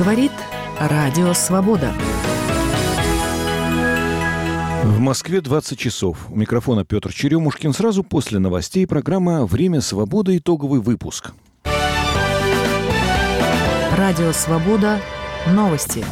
Говорит Радио Свобода. В Москве 20 часов. У микрофона Петр Черемушкин. Сразу после новостей программа «Время свободы». Итоговый выпуск. Радио Свобода. Новости.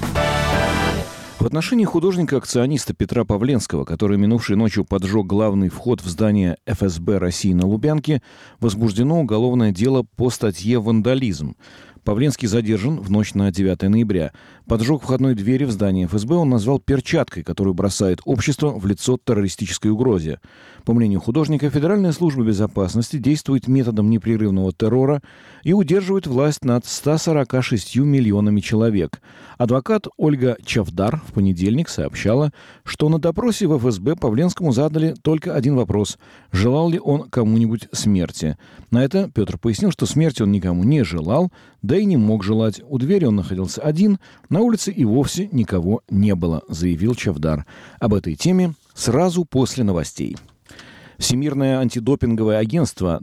В отношении художника-акциониста Петра Павленского, который минувшей ночью поджег главный вход в здание ФСБ России на Лубянке, возбуждено уголовное дело по статье «Вандализм». Павленский задержан в ночь на 9 ноября. Поджог входной двери в здание ФСБ он назвал перчаткой, которую бросает общество в лицо террористической угрозе. По мнению художника, Федеральная служба безопасности действует методом непрерывного террора и удерживает власть над 146 миллионами человек. Адвокат Ольга Чавдар в понедельник сообщала, что на допросе в ФСБ Павленскому задали только один вопрос – желал ли он кому-нибудь смерти. На это Петр пояснил, что смерти он никому не желал, да и не мог желать. У двери он находился один, на улице и вовсе никого не было, заявил Чавдар. Об этой теме сразу после новостей. Всемирное антидопинговое агентство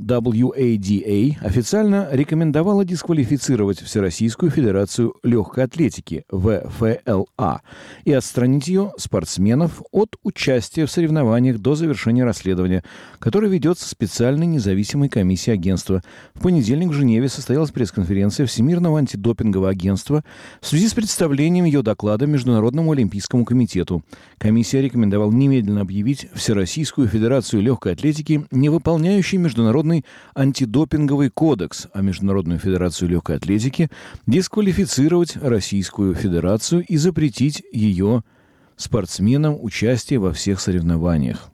WADA официально рекомендовало дисквалифицировать Всероссийскую Федерацию Легкой Атлетики ВФЛА и отстранить ее, спортсменов, от участия в соревнованиях до завершения расследования, которое ведется специальной независимой комиссией агентства. В понедельник в Женеве состоялась пресс-конференция Всемирного антидопингового агентства в связи с представлением ее доклада Международному олимпийскому комитету. Комиссия рекомендовала немедленно объявить Всероссийскую Федерацию Легкой атлетики, не выполняющей Международный антидопинговый кодекс, а Международную Федерацию Легкой Атлетики дисквалифицировать Российскую Федерацию и запретить ее спортсменам участие во всех соревнованиях.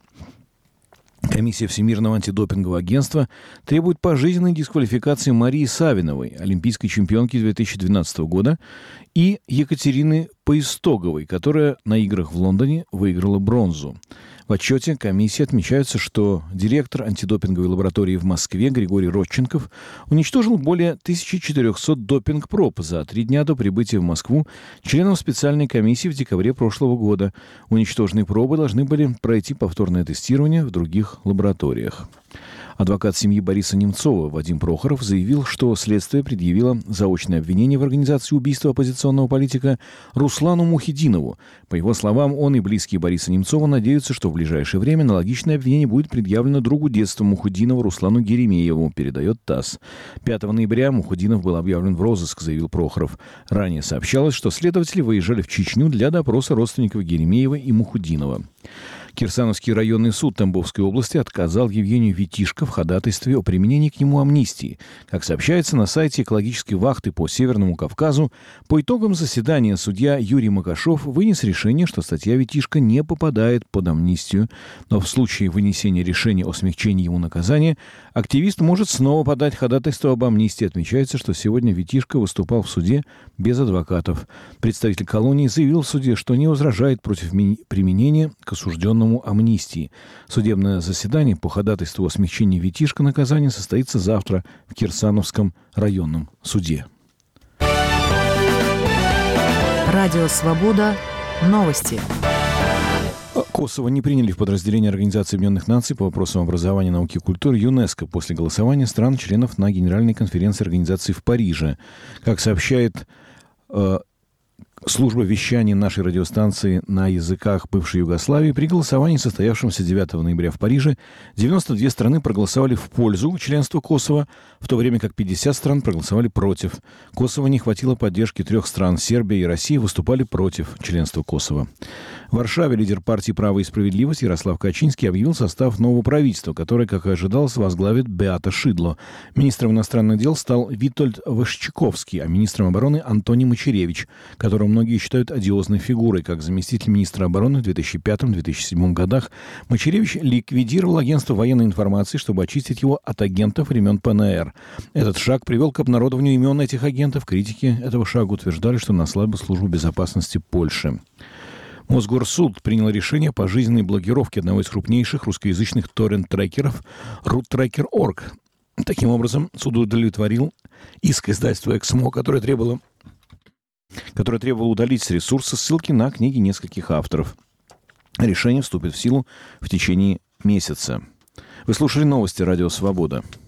Комиссия Всемирного антидопингового агентства требует пожизненной дисквалификации Марии Савиновой, олимпийской чемпионки 2012 года, и Екатерины Поистоговой, которая на играх в Лондоне выиграла бронзу. В отчете комиссии отмечается, что директор антидопинговой лаборатории в Москве Григорий Родченков уничтожил более 1400 допинг-проб за 3 дня до прибытия в Москву членов специальной комиссии в декабре прошлого года. Уничтоженные пробы должны были пройти повторное тестирование в других лабораториях. Адвокат семьи Бориса Немцова Вадим Прохоров заявил, что следствие предъявило заочное обвинение в организации убийства оппозиционного политика Руслану Мухиддинову. По его словам, он и близкие Бориса Немцова надеются, что в ближайшее время аналогичное обвинение будет предъявлено другу детства Мухиддинова Руслану Геремееву, передает ТАСС. 5 ноября Мухиддинов был объявлен в розыск, заявил Прохоров. Ранее сообщалось, что следователи выезжали в Чечню для допроса родственников Геремеева и Мухиддинова. Кирсановский районный суд Тамбовской области отказал Евгению Витишко в ходатайстве о применении к нему амнистии. Как сообщается на сайте экологической вахты по Северному Кавказу, по итогам заседания судья Юрий Макашов вынес решение, что статья Витишко не попадает под амнистию, но в случае вынесения решения о смягчении ему наказания активист может снова подать ходатайство об амнистии. Отмечается, что сегодня Витишко выступал в суде без адвокатов. Представитель колонии заявил в суде, что не возражает против применения к осужденному амнистии. Судебное заседание по ходатайству о смягчении Витишко наказания состоится завтра в Кирсановском районном суде. Радио Свобода. Новости. Косово не приняли в подразделение Организации Объединенных Наций по вопросам образования, науки и культуры ЮНЕСКО после голосования стран-членов на Генеральной конференции организации в Париже. Как сообщает служба вещания нашей радиостанции на языках бывшей Югославии, при голосовании, состоявшемся 9 ноября в Париже, 92 страны проголосовали в пользу членства Косово, в то время как 50 стран проголосовали против. Косово не хватило поддержки 3 стран. Сербия и Россия выступали против членства Косово. В Варшаве лидер партии «Право и справедливость» Ярослав Качинский объявил состав нового правительства, которое, как и ожидалось, возглавит Беата Шидло. Министром иностранных дел стал Витольд Вашчаковский, а министром обороны Антоний Мачеревич, которого многие считают одиозной фигурой. Как заместитель министра обороны в 2005-2007 годах Мачеревич ликвидировал агентство военной информации, чтобы очистить его от агентов времен ПНР. Этот шаг привел к обнародованию имен этих агентов. Критики этого шага утверждали, что он ослабил службу безопасности Польши. Мосгорсуд принял решение о пожизненной блокировке одного из крупнейших русскоязычных торрент-трекеров RootTracker.org. Таким образом, суд удовлетворил иск издательства «Эксмо», которое требовало удалить с ресурса ссылки на книги нескольких авторов. Решение вступит в силу в течение месяца. Вы слушали новости «Радио Свобода».